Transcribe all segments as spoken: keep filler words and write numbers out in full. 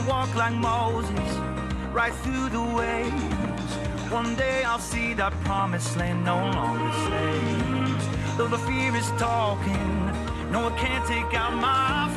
walk like Moses, right through the waves. One day I'll see that promised land no longer slaves. Though the fear is talking, no one can take out my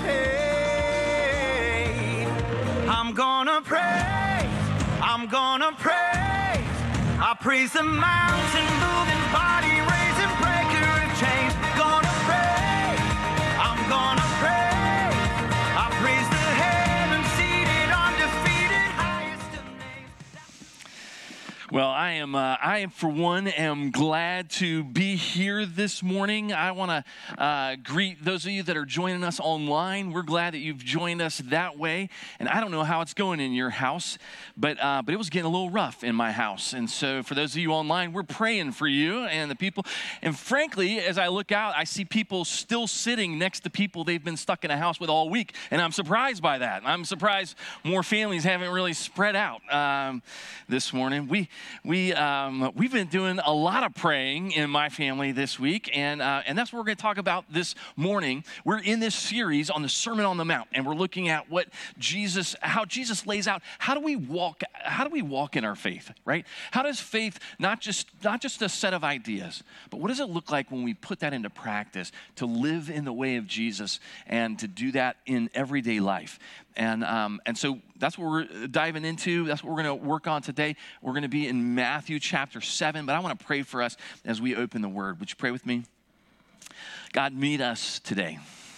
faith. I'm gonna praise, I'm gonna praise. I praise the mountain moving, body raising, breaker of chains. Gonna praise, I'm gonna praise. I praise the heaven seated, undefeated, highest of names. Well, I am, uh, I am for one, am glad to be here this morning. I want to uh, greet those of you that are joining us online. We're glad that you've joined us that way. And I don't know how it's going in your house, but uh, but it was getting a little rough in my house. And so for those of you online, we're praying for you and the people. And frankly, as I look out, I see people still sitting next to people they've been stuck in a house with all week. And I'm surprised by that. I'm surprised more families haven't really spread out um, this morning. We we um, we've been doing a lot of praying in my family this week, and uh, and that's what we're going to talk about this morning. We're in this series on the Sermon on the Mount, and we're looking at what Jesus, how Jesus lays out. How do we walk? How do we walk in our faith? Right? How does faith not just not just a set of ideas, but what does it look like when we put that into practice to live in the way of Jesus and to do that in everyday life? And um, and so that's what we're diving into. That's what we're going to work on today. We're going to be in Matthew chapter seven, but I want to pray for us as we open the Word. Would you pray with me? God, meet us today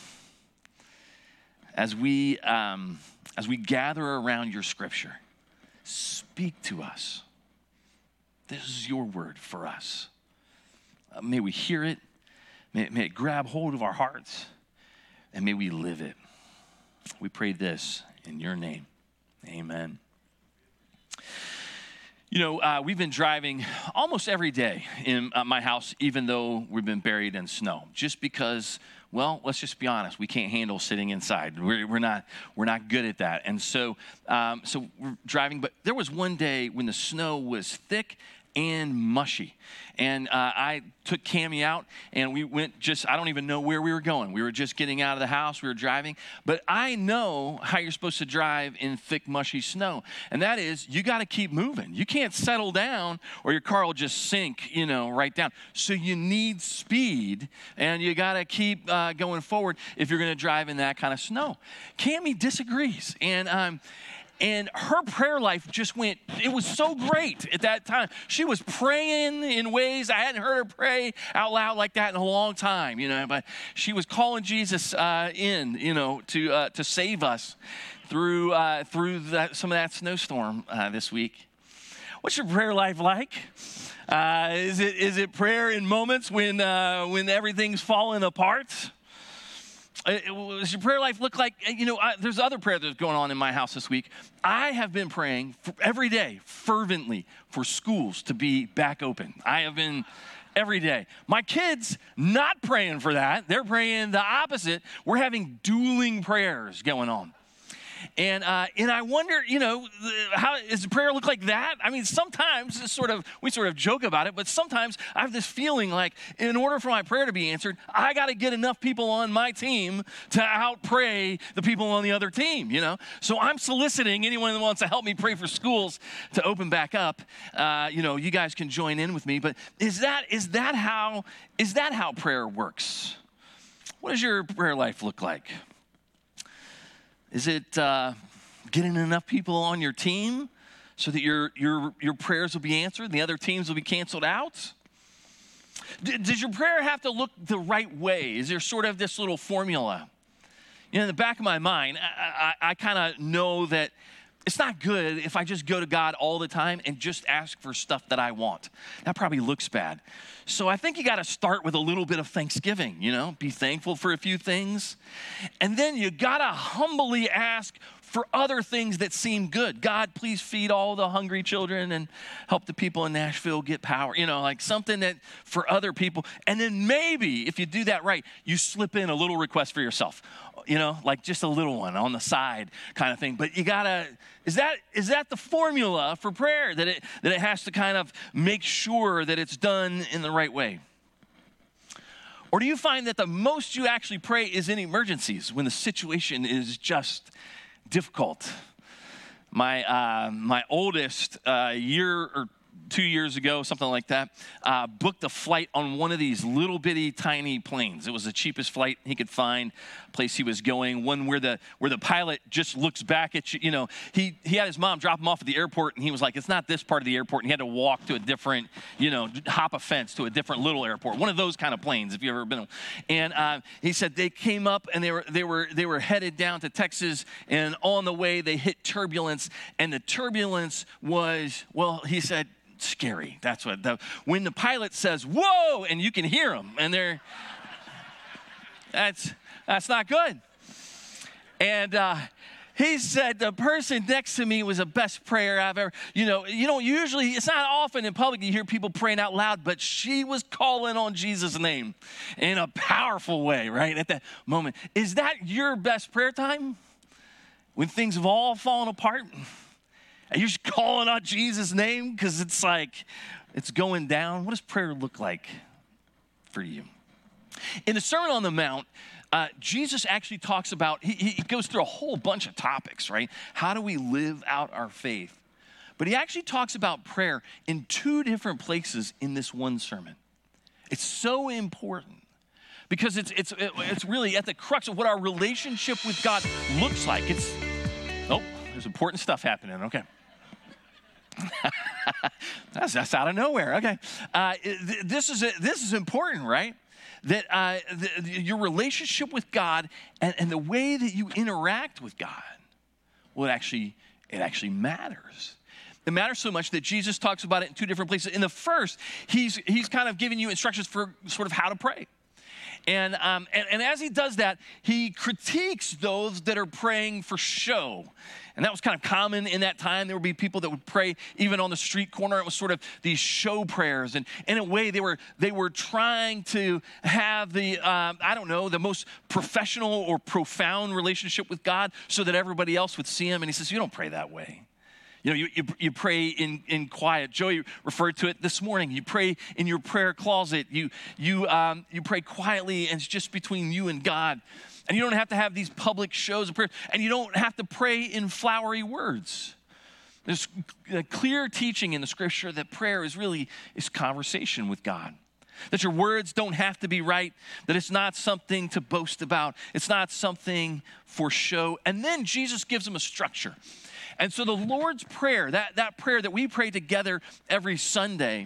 as we um, as we gather around your Scripture. Speak to us. This is your word for us. Uh, may we hear it. May, may it grab hold of our hearts, and may we live it. We pray this in your name. Amen. You know, uh, we've been driving almost every day in uh, my house, even though we've been buried in snow, just because, well, let's just be honest, we can't handle sitting inside. We're, we're not we're not good at that. And so, um, so we're driving, but there was one day when the snow was thick and mushy. And uh, I took Cammie out, and we went just, I don't even know where we were going. We were just getting out of the house. We were driving. But I know how you're supposed to drive in thick, mushy snow. And that is, you got to keep moving. You can't settle down, or your car will just sink, you know, right down. So you need speed, and you got to keep uh, going forward if you're going to drive in that kind of snow. Cammie disagrees. And um And her prayer life just went, it was so great at that time. She was praying in ways I hadn't heard her pray out loud like that in a long time, you know. But she was calling Jesus uh, in, you know, to uh, to save us through uh, through that, some of that snowstorm uh, this week. What's your prayer life like? Uh, is it is it prayer in moments when uh, when everything's falling apart? Does your prayer life look like, you know, I, there's other prayer that's going on in my house this week. I have been praying for, every day, fervently, for schools to be back open. I have been every day. My kids not praying for that. They're praying the opposite. We're having dueling prayers going on. And uh, and I wonder, you know, how does prayer look like that? I mean, sometimes it's sort of, we sort of joke about it, but sometimes I have this feeling like in order for my prayer to be answered, I got to get enough people on my team to out-pray the people on the other team, you know? So I'm soliciting anyone that wants to help me pray for schools to open back up. Uh, you know, you guys can join in with me, but is that is that how is that how prayer works? What does your prayer life look like? Is it uh, getting enough people on your team so that your your your prayers will be answered and the other teams will be canceled out? D- does your prayer have to look the right way? Is there sort of this little formula? You know, in the back of my mind, I, I, I kind of know that it's not good if I just go to God all the time and just ask for stuff that I want. That probably looks bad. So I think you got to start with a little bit of thanksgiving, you know, be thankful for a few things. And then you got to humbly ask for other things that seem good. God, please feed all the hungry children and help the people in Nashville get power. You know, like something that for other people. And then maybe if you do that right, you slip in a little request for yourself, you know, like just a little one on the side kind of thing. But you got to, is that is that the formula for prayer, that it that it has to kind of make sure that it's done in the right way? Or do you find that the most you actually pray is in emergencies when the situation is just difficult? My uh, my oldest, a uh, year or two years ago, something like that, uh, booked a flight on one of these little bitty tiny planes. It was the cheapest flight he could find, place he was going, one where the where the pilot just looks back at you. You know, he, he had his mom drop him off at the airport, and he was like, it's not this part of the airport, and he had to walk to a different, you know, hop a fence to a different little airport. One of those kind of planes, if you've ever been on. And uh, he said they came up, and they were, they, were, they were headed down to Texas, and on the way, they hit turbulence, and the turbulence was, well, he said, scary. That's what, the, when the pilot says, whoa, and you can hear them, and they're, that's, that's not good. And uh, he said the person next to me was the best prayer I've ever, you know, you don't usually, it's not often in public you hear people praying out loud, but she was calling on Jesus' name in a powerful way, right, at that moment. Is that your best prayer time? When things have all fallen apart? And you're just calling out Jesus' name because it's like, it's going down. What does prayer look like for you? In the Sermon on the Mount, uh, Jesus actually talks about, he, he goes through a whole bunch of topics, right? How do we live out our faith? But he actually talks about prayer in two different places in this one sermon. It's so important because it's, it's, it's really at the crux of what our relationship with God looks like. It's, oh, there's important stuff happening, okay. that's, that's out of nowhere. Okay, uh, th- this is a, this is important, right? That uh, the, the, your relationship with God and, and the way that you interact with God, well, it actually it actually matters. It matters so much that Jesus talks about it in two different places. In the first, he's he's kind of giving you instructions for sort of how to pray. And, um, and, and as he does that, he critiques those that are praying for show. And that was kind of common in that time. There would be people that would pray even on the street corner. It was sort of these show prayers. And in a way, they were they were trying to have the, um, I don't know, the most professional or profound relationship with God so that everybody else would see him. And he says, you don't pray that way. You know, you, you, you pray in, in quiet. Joey referred to it this morning. You pray in your prayer closet. You, you, um, you pray quietly, and it's just between you and God. And you don't have to have these public shows of prayer. And you don't have to pray in flowery words. There's a clear teaching in the scripture that prayer is really is conversation with God. That your words don't have to be right. That it's not something to boast about. It's not something for show. And then Jesus gives them a structure. And so the Lord's Prayer, that, that prayer that we pray together every Sunday,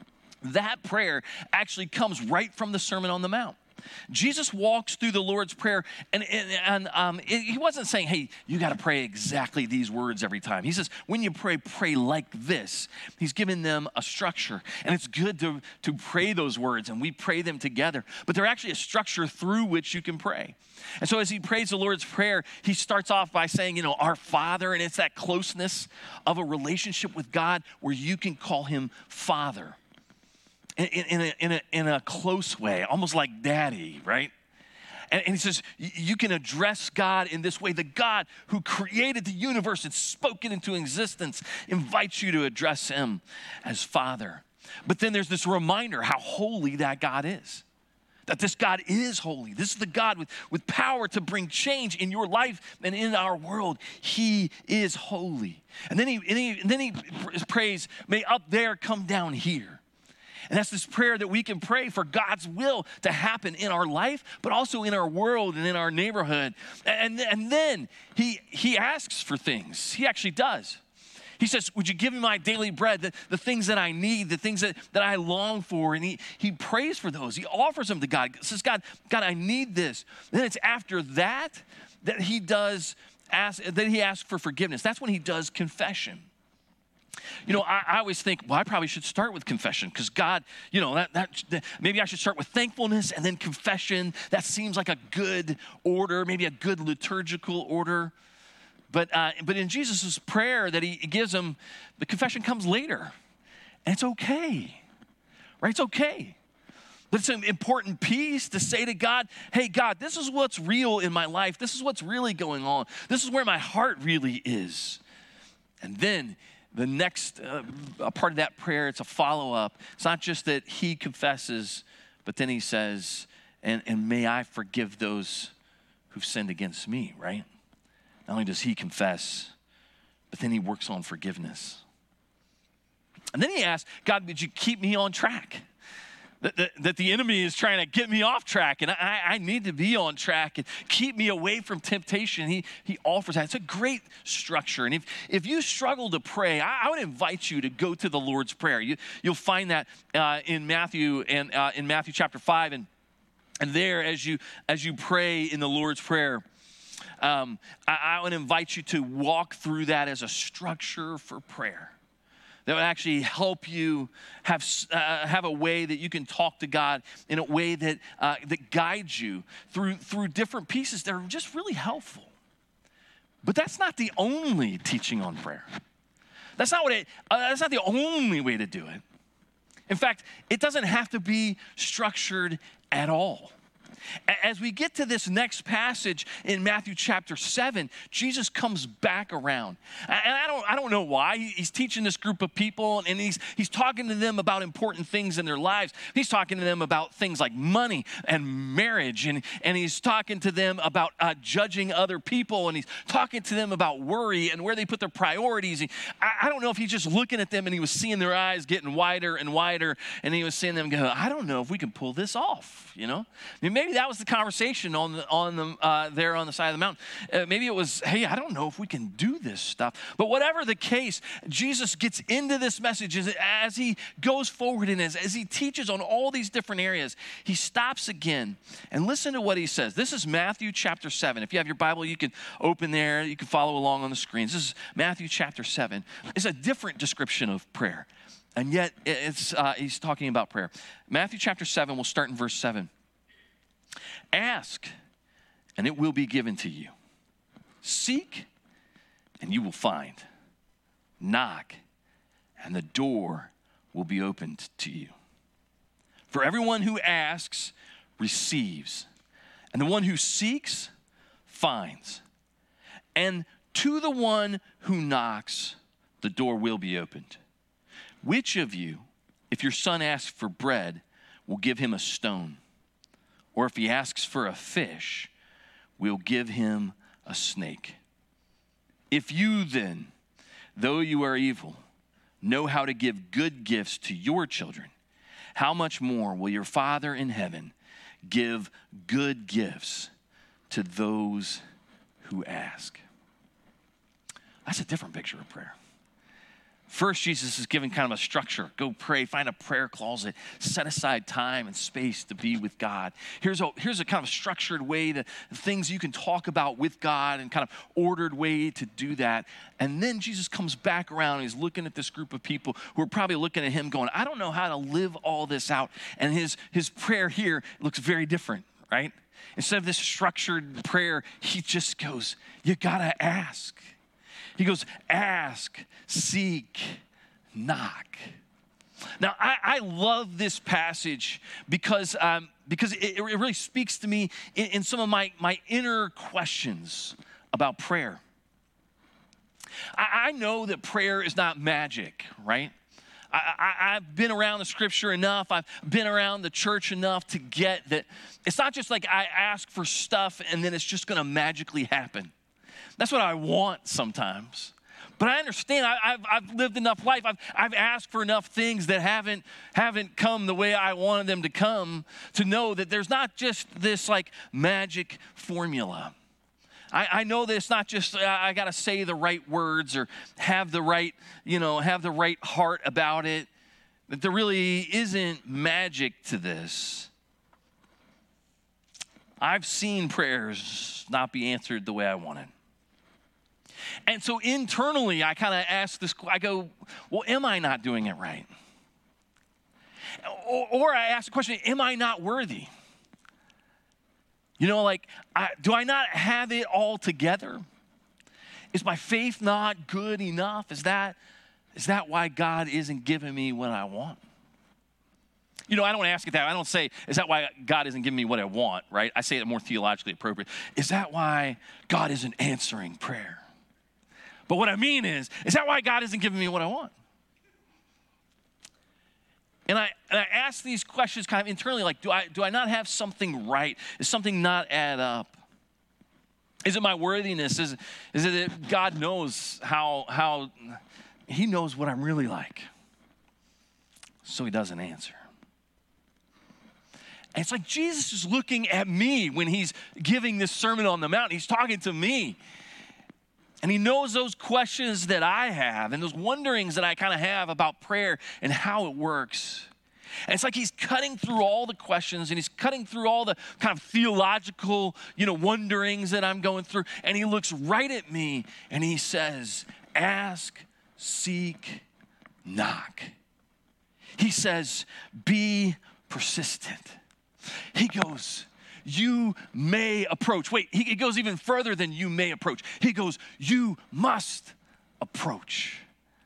that prayer actually comes right from the Sermon on the Mount. Jesus walks through the Lord's Prayer, and, and, and um, it, he wasn't saying, hey, you got to pray exactly these words every time. He says, when you pray, pray like this. He's giving them a structure, and it's good to, to pray those words, and we pray them together. But they're actually a structure through which you can pray. And so as he prays the Lord's Prayer, he starts off by saying, you know, our Father, and it's that closeness of a relationship with God where you can call him Father. In, in, a, in, a, in a close way, almost like daddy, right? And, and he says, you can address God in this way. The God who created the universe and spoke it into existence invites you to address him as Father. But then there's this reminder how holy that God is. That this God is holy. This is the God with, with power to bring change in your life and in our world. He is holy. And then he, and he, and then he prays, may up there come down here. And that's this prayer that we can pray for God's will to happen in our life, but also in our world and in our neighborhood. And, and then he, he asks for things. He actually does. He says, would you give me my daily bread, the, the things that I need, the things that, that I long for? And he, he prays for those. He offers them to God. He says, God, God, I need this. And then it's after that that he does ask, that he asks for forgiveness. That's when he does confession. You know, I, I always think, well, I probably should start with confession because God, you know, that, that, that maybe I should start with thankfulness and then confession. That seems like a good order, maybe a good liturgical order. But uh, but in Jesus' prayer that he gives them, the confession comes later. And it's okay, right? It's okay. But it's an important piece to say to God, hey, God, this is what's real in my life. This is what's really going on. This is where my heart really is. And then the next uh, part of that prayer, it's a follow-up. It's not just that he confesses, but then he says, and, and may I forgive those who've sinned against me, right? Not only does he confess, but then he works on forgiveness. And then he asks, God, would you keep me on track? That, that, that the enemy is trying to get me off track, and I, I need to be on track and keep me away from temptation. He, he offers that. It's a great structure. And if, if you struggle to pray, I, I would invite you to go to the Lord's Prayer. You, you'll find that uh, in Matthew and uh, in Matthew chapter five. And, and there, as you, as you pray in the Lord's Prayer, um, I, I would invite you to walk through that as a structure for prayer that would actually help you have, uh, have a way that you can talk to God in a way that, uh, that guides you through, through different pieces that are just really helpful. But that's not the only teaching on prayer. That's not, what it, uh, that's not the only way to do it. In fact, it doesn't have to be structured at all. As we get to this next passage in Matthew chapter seven, Jesus comes back around. And I don't, I don't know why. He's teaching this group of people, and he's, he's talking to them about important things in their lives. He's talking to them about things like money and marriage, and, and he's talking to them about uh, judging other people, and he's talking to them about worry and where they put their priorities. I, I don't know if he's just looking at them and he was seeing their eyes getting wider and wider, and he was seeing them go, I don't know if we can pull this off, you know? I mean, maybe that was the conversation on the, on the, uh, there on the side of the mountain. Uh, maybe it was, hey, I don't know if we can do this stuff. But whatever the case, Jesus gets into this message as, as he goes forward and as, as he teaches on all these different areas. He stops again and listen to what he says. This is Matthew chapter seven. If you have your Bible, you can open there. You can follow along on the screens. This is Matthew chapter seven. It's a different description of prayer. And yet it's uh, he's talking about prayer. Matthew chapter seven, we'll start in verse seven. Ask, and it will be given to you. Seek, and you will find. Knock, and the door will be opened to you. For everyone who asks receives, and the one who seeks finds. And to the one who knocks, the door will be opened. Which of you, if your son asks for bread, will give him a stone? Or if he asks for a fish, we'll give him a snake. If you then, though you are evil, know how to give good gifts to your children, how much more will your Father in heaven give good gifts to those who ask? That's a different picture of prayer. First, Jesus is giving kind of a structure. Go pray, find a prayer closet, set aside time and space to be with God. Here's a, here's a kind of structured way, to things you can talk about with God and kind of ordered way to do that. And then Jesus comes back around and he's looking at this group of people who are probably looking at him going, I don't know how to live all this out. And his, his prayer here looks very different, right? Instead of this structured prayer, he just goes, you gotta ask. He goes, ask, seek, knock. Now, I, I love this passage because, um, because it, it really speaks to me in, in some of my, my inner questions about prayer. I, I know that prayer is not magic, right? I, I, I've been around the scripture enough. I've been around the church enough to get that it's not just like I ask for stuff and then it's just going to magically happen. That's what I want sometimes. But I understand, I, I've, I've lived enough life. I've, I've asked for enough things that haven't, haven't come the way I wanted them to come to know that there's not just this like magic formula. I, I know that it's not just, I, I got to say the right words or have the right, you know, have the right heart about it. That there really isn't magic to this. I've seen prayers not be answered the way I wanted. And so internally, I kind of ask this, I go, well, am I not doing it right? Or, or I ask the question, am I not worthy? You know, like, I, do I not have it all together? Is my faith not good enough? Is that, is that why God isn't giving me what I want? You know, I don't ask it that. I don't say, is that why God isn't giving me what I want, right? I say it more theologically appropriate. Is that why God isn't answering prayer? But what I mean is, is that why God isn't giving me what I want? And I, and I ask these questions kind of internally, like, do I, do I not have something right? Is something not add up? Is it my worthiness? Is, is it that God knows how, how, he knows what I'm really like? So he doesn't answer. And it's like Jesus is looking at me when he's giving this Sermon on the Mount. He's talking to me. And he knows those questions that I have and those wonderings that I kind of have about prayer and how it works. And it's like he's cutting through all the questions and he's cutting through all the kind of theological, you know, wonderings that I'm going through. And he looks right at me and he says, ask, seek, knock. He says, be persistent. He goes, you may approach. Wait, he, he goes even further than you may approach. He goes, you must approach.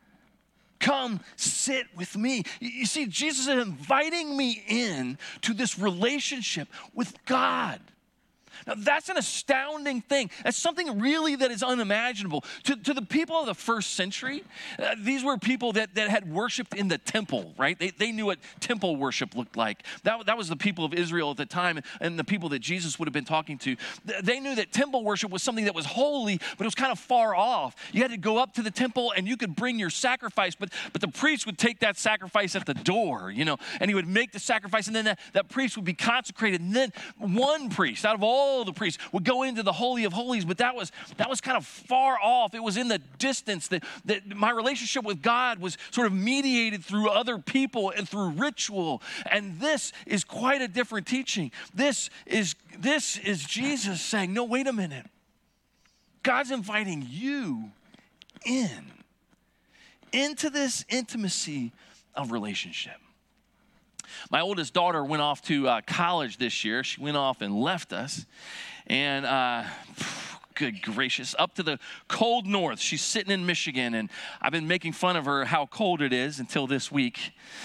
Come sit with me. You see, Jesus is inviting me in to this relationship with God. Now, that's an astounding thing. That's something really that is unimaginable. To, to the people of the first century, uh, these were people that, that had worshiped in the temple, right? They, they knew what temple worship looked like. That, that was the people of Israel at the time and the people that Jesus would have been talking to. They knew that temple worship was something that was holy, but it was kind of far off. You had to go up to the temple and you could bring your sacrifice, but, but the priest would take that sacrifice at the door, you know, and he would make the sacrifice, and then that, that priest would be consecrated. And then one priest out of all the priests would go into the Holy of Holies, but that was that was kind of far off. It was in the distance. That, that my relationship with God was sort of mediated through other people and through ritual. And this is quite a different teaching. This is this is Jesus saying, no, wait a minute. God's inviting you in, into this intimacy of relationship. My oldest daughter went off to uh, college this year. She went off and left us. And uh, good gracious, up to the cold north. She's sitting in Michigan, and I've been making fun of her how cold it is until this week.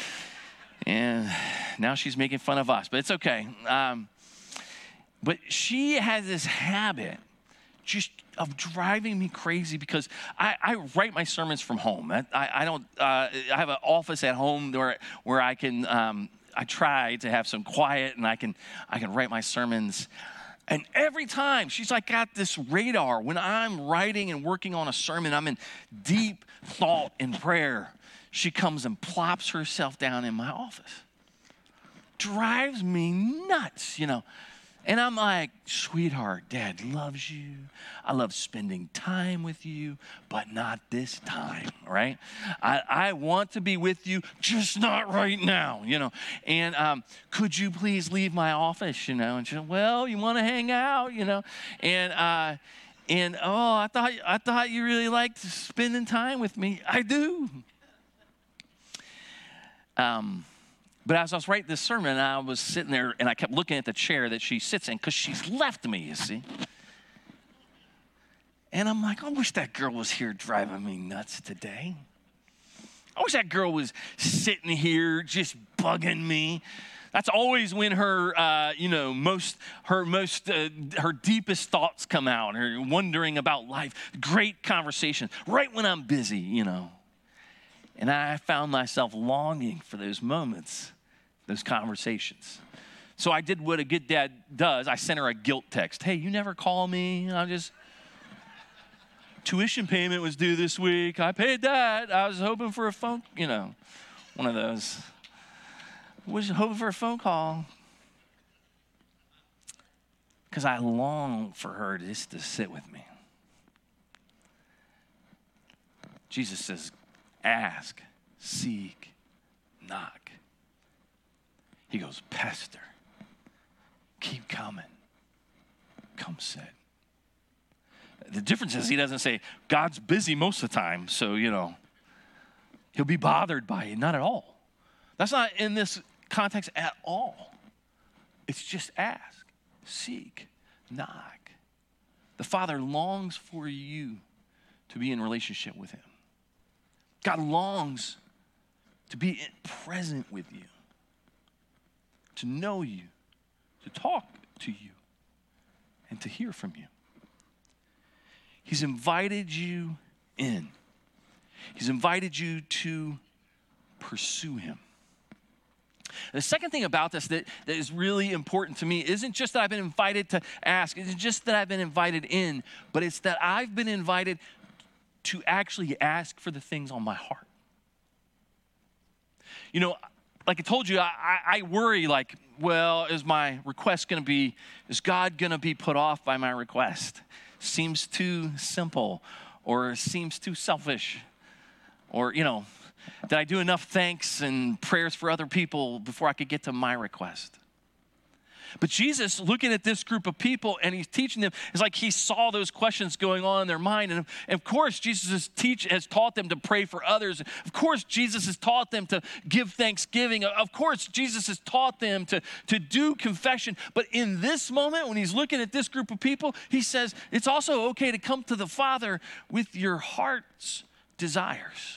And now she's making fun of us, but it's okay. Um, but she has this habit just of driving me crazy because I, I write my sermons from home. I, I don't. Uh, I have an office at home where where I can. Um, I try to have some quiet, and I can I can write my sermons. And every time she's like got this radar. When I'm writing and working on a sermon, I'm in deep thought and prayer. She comes and plops herself down in my office. Drives me nuts, you know. And I'm like, sweetheart, Dad loves you. I love spending time with you, but not this time, right? I, I want to be with you, just not right now, you know. And um, could you please leave my office, you know? And she said, well, you want to hang out, you know? And uh, and oh, I thought I thought you really liked spending time with me. I do. Um. But as I was writing this sermon, I was sitting there and I kept looking at the chair that she sits in because she's left me, you see. And I'm like, I wish that girl was here driving me nuts today. I wish that girl was sitting here just bugging me. That's always when her, uh, you know, most, her most, uh, her deepest thoughts come out, her wondering about life. Great conversation, right when I'm busy, you know. And I found myself longing for those moments, those conversations. So I did what a good dad does. I sent her a guilt text. Hey, you never call me. I just, tuition payment was due this week. I paid that. I was hoping for a phone, you know, one of those. Was hoping for a phone call. Because I long for her just to sit with me. Jesus says, ask, seek, knock. He goes, pester, keep coming, come sit. The difference is he doesn't say, God's busy most of the time, so, you know, he'll be bothered by it. Not at all. That's not in this context at all. It's just ask, seek, knock. The Father longs for you to be in relationship with him. God longs to be present with you, to know you, to talk to you, and to hear from you. He's invited you in. He's invited you to pursue him. The second thing about this that, that is really important to me isn't just that I've been invited to ask, it's just that I've been invited in, but it's that I've been invited to actually ask for the things on my heart. You know, like I told you, I, I worry like, well, is my request gonna be, is God gonna be put off by my request? Seems too simple, or seems too selfish, or, you know, did I do enough thanks and prayers for other people before I could get to my request? But Jesus, looking at this group of people and he's teaching them, it's like he saw those questions going on in their mind. And of course, Jesus has, teach, has taught them to pray for others. Of course, Jesus has taught them to give thanksgiving. Of course, Jesus has taught them to, to do confession. But in this moment, when he's looking at this group of people, he says, it's also okay to come to the Father with your heart's desires,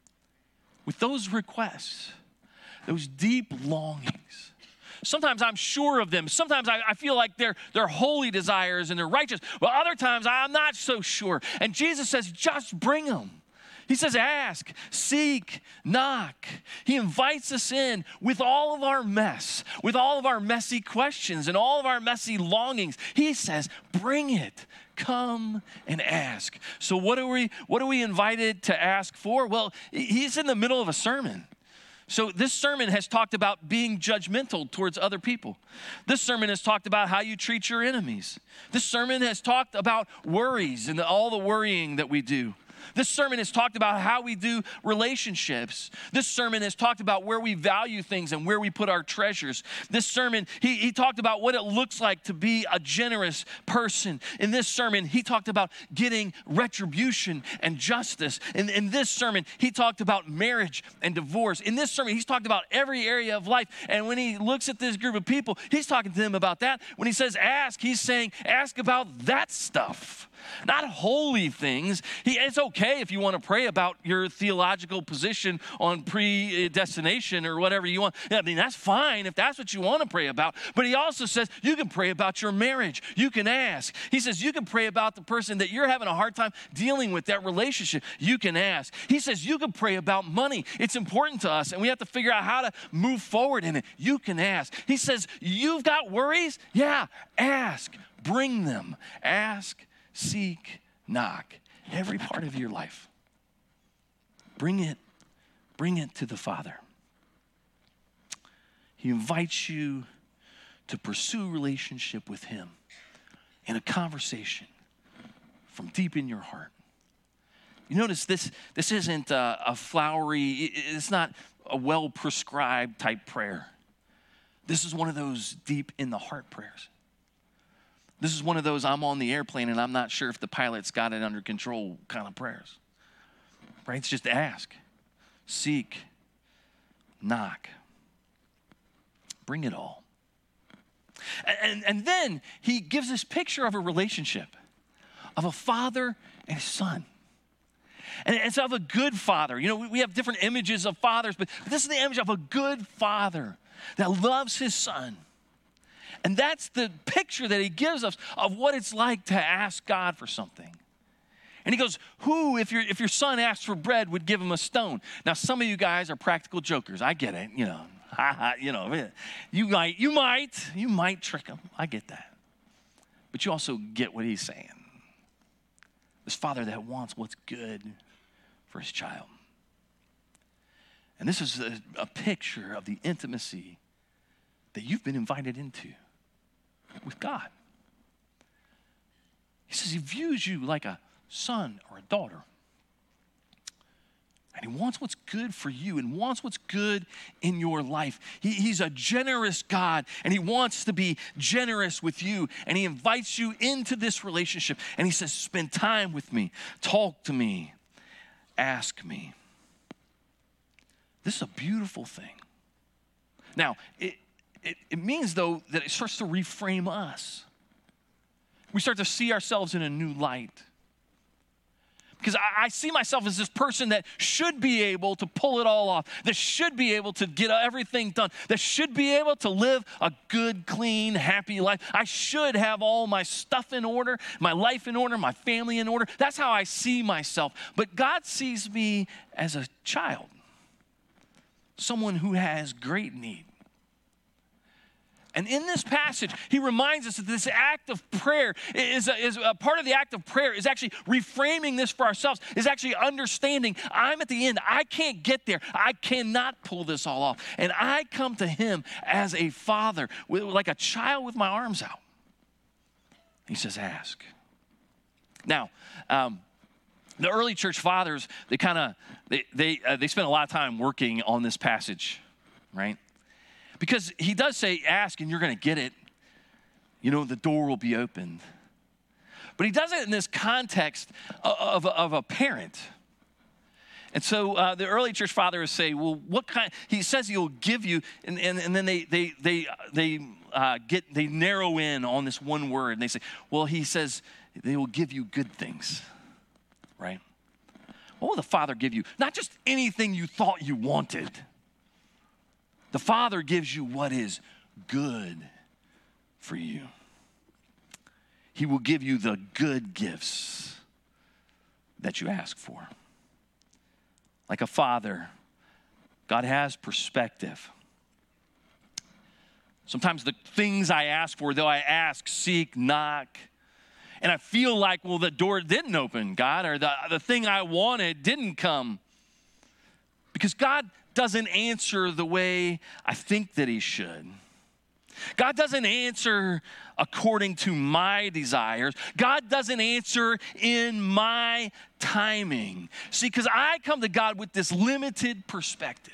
with those requests, those deep longings. Sometimes I'm sure of them. Sometimes I, I feel like they're, they're holy desires and they're righteous. But other times I'm not so sure. And Jesus says, just bring them. He says, ask, seek, knock. He invites us in with all of our mess, with all of our messy questions and all of our messy longings. He says, bring it. Come and ask. So what are we, what are we invited to ask for? Well, he's in the middle of a sermon. So this sermon has talked about being judgmental towards other people. This sermon has talked about how you treat your enemies. This sermon has talked about worries and the, all the worrying that we do. This sermon has talked about how we do relationships. This sermon has talked about where we value things and where we put our treasures. This sermon, he, he talked about what it looks like to be a generous person. In this sermon, he talked about getting retribution and justice. In, in this sermon, he talked about marriage and divorce. In this sermon, he's talked about every area of life. And when he looks at this group of people, he's talking to them about that. When he says ask, he's saying ask about that stuff. Not holy things. He, it's okay if you want to pray about your theological position on predestination or whatever you want. I mean, that's fine if that's what you want to pray about. But he also says you can pray about your marriage. You can ask. He says you can pray about the person that you're having a hard time dealing with, that relationship. You can ask. He says you can pray about money. It's important to us, and we have to figure out how to move forward in it. You can ask. He says you've got worries? Yeah, ask. Bring them. Ask. Seek, knock, every part of your life. Bring it, bring it to the Father. He invites you to pursue relationship with him in a conversation from deep in your heart. You notice this, this isn't a, a flowery, it's not a well-prescribed type prayer. This is one of those deep in the heart prayers. This is one of those I'm on the airplane and I'm not sure if the pilot's got it under control kind of prayers. Right? It's just ask, seek, knock. Bring it all. And, and, and then he gives this picture of a relationship of a father and his son. And it's of a good father. You know, we, we have different images of fathers, but this is the image of a good father that loves his son. And that's the picture that he gives us of what it's like to ask God for something. And he goes, who, if your if your son asked for bread, would give him a stone? Now, some of you guys are practical jokers. I get it, you know. you know, you might, you might, you might trick him. I get that. But you also get what he's saying. This father that wants what's good for his child. And this is a, a picture of the intimacy that you've been invited into with God. He says he views you like a son or a daughter. And he wants what's good for you and wants what's good in your life. He, he's a generous God, and he wants to be generous with you. And he invites you into this relationship. And he says, spend time with me. Talk to me. Ask me. This is a beautiful thing. Now, it, it, it means, though, that it starts to reframe us. We start to see ourselves in a new light. Because I, I see myself as this person that should be able to pull it all off, that should be able to get everything done, that should be able to live a good, clean, happy life. I should have all my stuff in order, my life in order, my family in order. That's how I see myself. But God sees me as a child, someone who has great need, And in this passage, he reminds us that this act of prayer is a, is a part of the act of prayer is actually reframing this for ourselves, is actually understanding I'm at the end. I can't get there. I cannot pull this all off. And I come to him as a father, with, like a child with my arms out. He says, ask. Now, um, the early church fathers, they kind of, they, they, uh, they spent a lot of time working on this passage, right? Because he does say, ask and you're going to get it. You know, the door will be opened. But he does it in this context of, of, of a parent. And so uh, the early church fathers say, well, what kind, he says he'll give you, and, and, and then they, they, they, they uh, get, they narrow in on this one word. And they say, well, he says they will give you good things, right? What will the Father give you? Not just anything you thought you wanted. The Father gives you what is good for you. He will give you the good gifts that you ask for. Like a father, God has perspective. Sometimes the things I ask for, though I ask, seek, knock, and I feel like, well, the door didn't open, God, or the, the thing I wanted didn't come. Because God doesn't answer the way I think that he should. God doesn't answer according to my desires. God doesn't answer in my timing. See, because I come to God with this limited perspective.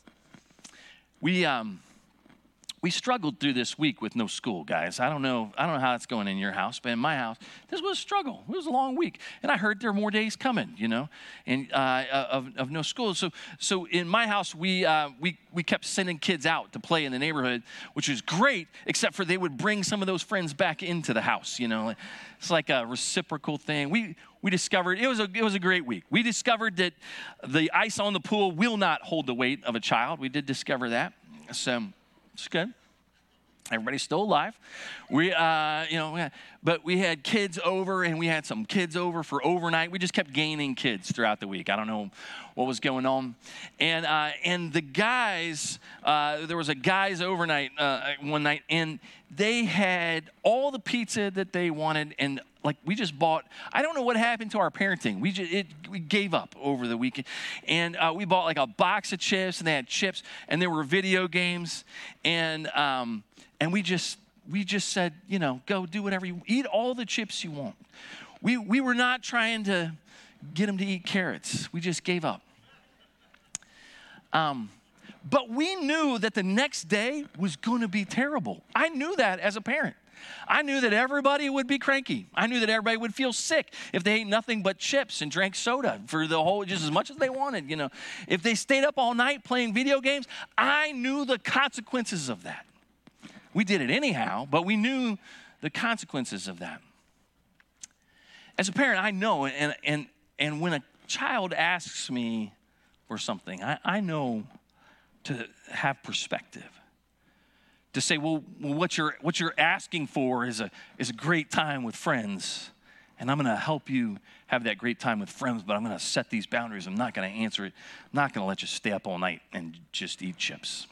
We um we struggled through this week with no school, guys. I don't know, I don't know how it's going in your house, but in my house, this was a struggle. It was a long week. And I heard there are more days coming, you know, and uh, of, of no school. So so in my house, we uh, we we kept sending kids out to play in the neighborhood, which was great, except for they would bring some of those friends back into the house, you know. It's like a reciprocal thing. We we discovered, it was a it was a great week. We discovered that the ice on the pool will not hold the weight of a child. We did discover that. So it's good. Everybody's still alive. We, uh, you know, but we had kids over, and we had some kids over for overnight. We just kept gaining kids throughout the week. I don't know what was going on, and uh, and the guys, uh, there was a guys overnight uh, one night, and they had all the pizza that they wanted, and like we just bought. I don't know what happened to our parenting. We just it, we gave up over the weekend, and uh, we bought like a box of chips, and they had chips, and there were video games, and um, and we just we just said, you know, go do whatever you eat, all the chips you want. We we were not trying to get them to eat carrots. We just gave up. Um. But we knew that the next day was going to be terrible. I knew that as a parent. I knew that everybody would be cranky. I knew that everybody would feel sick if they ate nothing but chips and drank soda for the whole, just as much as they wanted, you know. If they stayed up all night playing video games, I knew the consequences of that. We did it anyhow, but we knew the consequences of that. As a parent, I know, and and and when a child asks me for something, I, I know to have perspective, to say, well, well, what you're what you're asking for is a is a great time with friends, and I'm going to help you have that great time with friends. But I'm going to set these boundaries. I'm not going to answer it. I'm not going to let you stay up all night and just eat chips.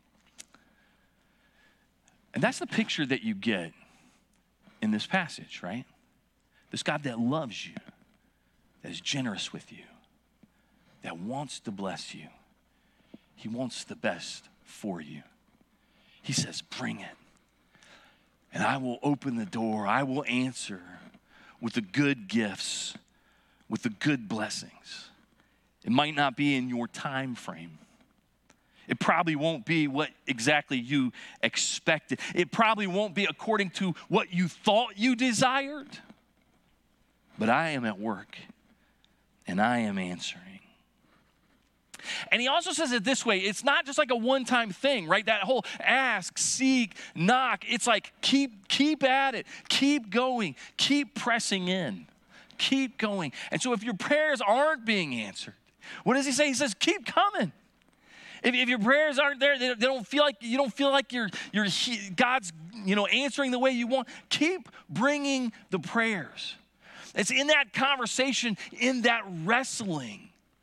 And that's the picture that you get in this passage, right? This God that loves you, that is generous with you, that wants to bless you. He wants the best for you. He says, bring it. And I will open the door. I will answer with the good gifts, with the good blessings. It might not be in your time frame. It probably won't be what exactly you expected. It probably won't be according to what you thought you desired. But I am at work, and I am answering. And he also says it this way, it's not just like a one-time thing, right? That whole ask, seek, knock, it's like keep keep at it, keep going, keep pressing in, keep going. And so if your prayers aren't being answered, what does he say? He says, keep coming. If, if your prayers aren't there, they, they don't feel like you don't feel like you're you're God's, you know, answering the way you want, keep bringing the prayers. It's in that conversation, in that wrestling,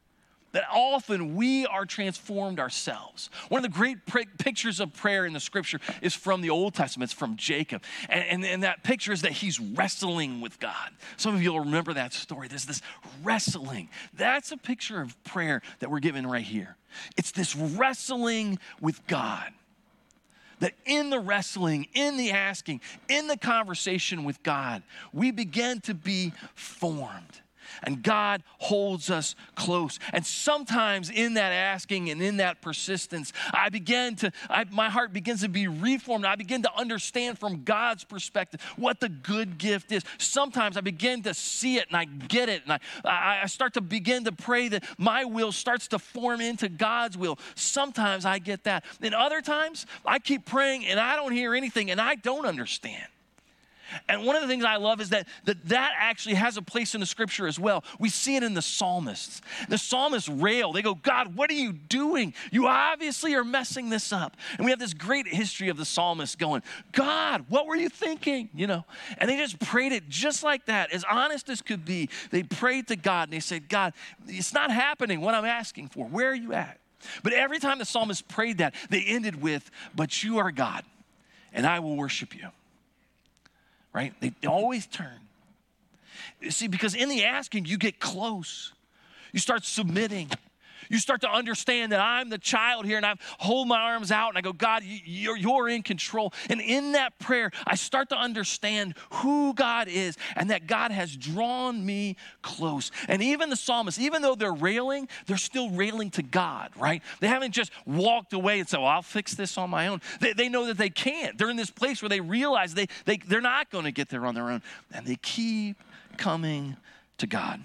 that often we are transformed ourselves. One of the great pr- pictures of prayer in the scripture is from the Old Testament. It's from Jacob. And, and, and that picture is that he's wrestling with God. Some of you will remember that story. There's this wrestling. That's a picture of prayer that we're given right here. It's this wrestling with God. That in the wrestling, in the asking, in the conversation with God, we begin to be formed. And God holds us close. And sometimes in that asking and in that persistence, I begin to, I, my heart begins to be reformed. I begin to understand from God's perspective what the good gift is. Sometimes I begin to see it and I get it. And I, I, I start to begin to pray that my will starts to form into God's will. Sometimes I get that. And other times I keep praying and I don't hear anything and I don't understand. And one of the things I love is that, that that actually has a place in the scripture as well. We see it in the psalmists. The psalmists rail. They go, God, what are you doing? You obviously are messing this up. And we have this great history of the psalmists going, God, what were you thinking? You know, and they just prayed it just like that, as honest as could be. They prayed to God and they said, God, it's not happening what I'm asking for. Where are you at? But every time the psalmist prayed that, they ended with, but you are God and I will worship you. Right? They always turn. You see, because in the asking, you get close. You start submitting. You start to understand that I'm the child here and I hold my arms out and I go, God, you're, you're in control. And in that prayer, I start to understand who God is and that God has drawn me close. And even the psalmists, even though they're railing, they're still railing to God, right? They haven't just walked away and said, well, I'll fix this on my own. They, they know that they can't. They're in this place where they realize they, they, they're not going to get there on their own. And they keep coming to God.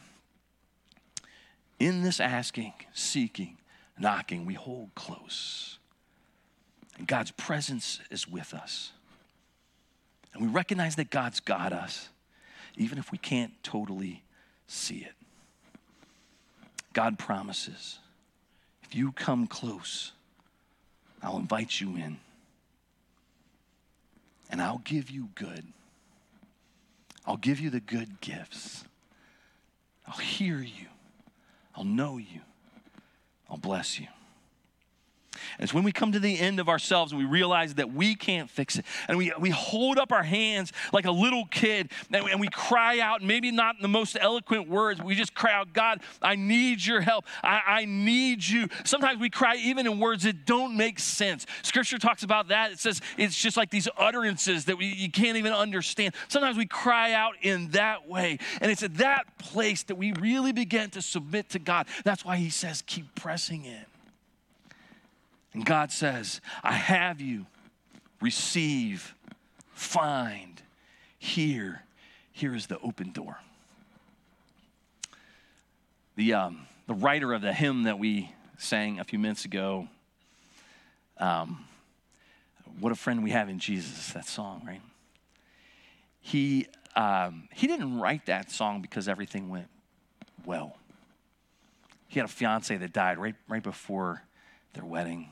In this asking, seeking, knocking, we hold close. And God's presence is with us. And we recognize that God's got us, even if we can't totally see it. God promises, if you come close, I'll invite you in. And I'll give you good. I'll give you the good gifts. I'll hear you. I'll know you. I'll bless you. And it's when we come to the end of ourselves and we realize that we can't fix it. And we, we hold up our hands like a little kid and we, and we cry out, maybe not in the most eloquent words, but we just cry out, God, I need your help. I, I need you. Sometimes we cry even in words that don't make sense. Scripture talks about that. It says it's just like these utterances that we, you can't even understand. Sometimes we cry out in that way. And it's at that place that we really begin to submit to God. That's why he says, keep pressing in. And God says, I have you. Receive, find, hear. Here is the open door. The, um, the writer of the hymn that we sang a few minutes ago, um, What a Friend We Have in Jesus, that song, right? He, um, he didn't write that song because everything went well. He had a fiance that died right, right before their wedding.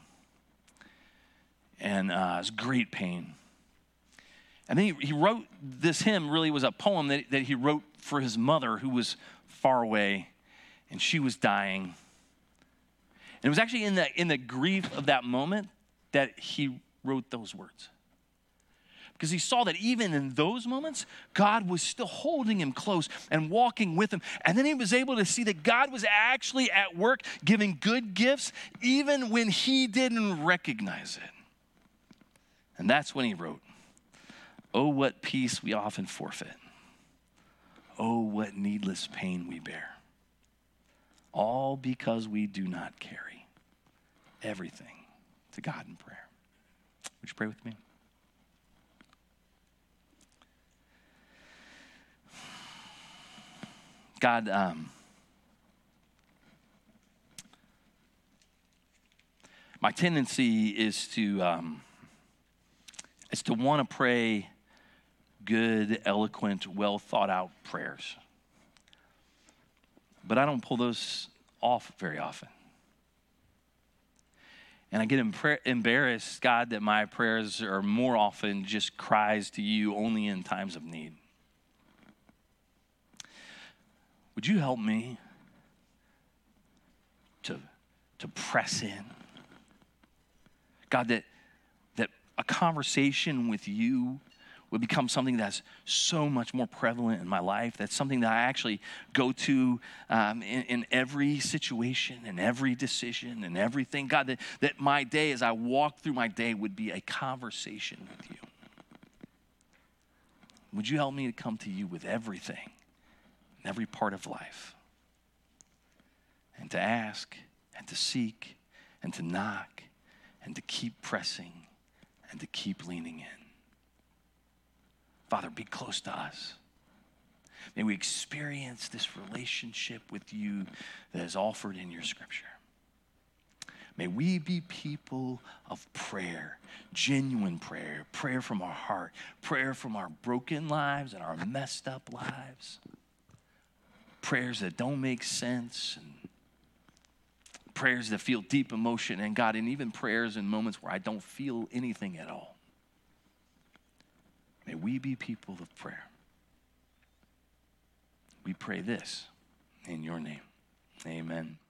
And uh, it was great pain. And then he, he wrote this hymn, really was a poem that, that he wrote for his mother who was far away and she was dying. And it was actually in the, in the grief of that moment that he wrote those words. Because he saw that even in those moments, God was still holding him close and walking with him. And then he was able to see that God was actually at work giving good gifts even when he didn't recognize it. And that's when he wrote, oh, what peace we often forfeit. Oh, what needless pain we bear. All because we do not carry everything to God in prayer. Would you pray with me? God, um, my tendency is to um, is to want to pray good, eloquent, well thought out prayers, but I don't pull those off very often. And I get impre- embarrassed, God, that my prayers are more often just cries to you only in times of need. Would you help me? to, to press in. God, that, that a conversation with you would become something that's so much more prevalent in my life. That's something that I actually go to um, in, in every situation, in every decision, and everything. God, that, that my day, as I walk through my day, would be a conversation with you. Would you help me to come to you with everything, in every part of life, and to ask, and to seek, and to knock, and to keep pressing, and to keep leaning in. Father, be close to us. May we experience this relationship with you that is offered in your scripture. May we be people of prayer, genuine prayer, prayer from our heart, prayer from our broken lives and our messed up lives, prayers that don't make sense, and prayers that feel deep emotion, and God, and even prayers in moments where I don't feel anything at all. May we be people of prayer. We pray this in your name. Amen.